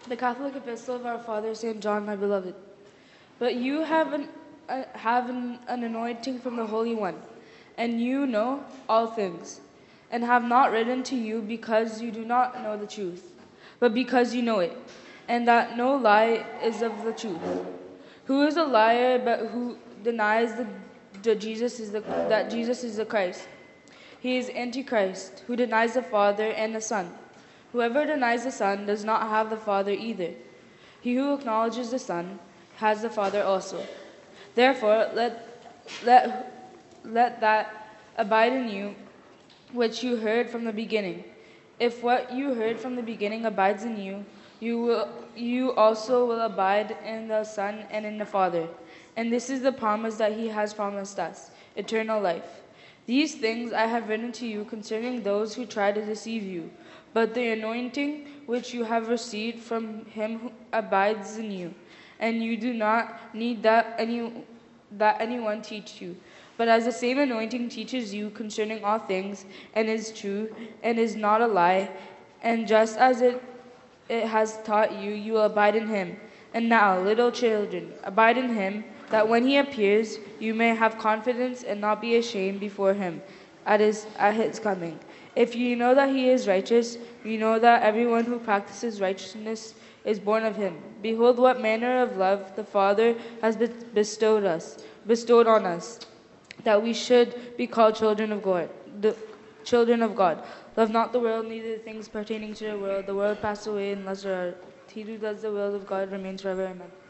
The Catholic Epistle of our Father, St. John, my beloved. But you have an anointing from the Holy One, and you know all things, and have not written to you because you do not know the truth, but because you know it, and that no lie is of the truth. Who is a liar but who denies that Jesus is the Christ? He is Antichrist, who denies the Father and the Son. Whoever denies the Son does not have the Father either. He who acknowledges the Son has the Father also. Therefore, let that abide in you which you heard from the beginning. If what you heard from the beginning abides in you, you also will abide in the Son and in the Father. And this is the promise that he has promised us, eternal life. These things I have written to you concerning those who try to deceive you. But the anointing which you have received from him who abides in you, and you do not need that anyone teach you. But as the same anointing teaches you concerning all things, and is true, and is not a lie, and just as it has taught you, you will abide in him. And now, little children, abide in him, that when he appears, you may have confidence and not be ashamed before him at his coming. If you know that he is righteous, you know that everyone who practices righteousness is born of him. Behold, what manner of love the Father has bestowed on us, that we should be called children of God. Love not the world, neither the things pertaining to the world. The world passes away, unless there are. He who does the will of God remains forever. Amen.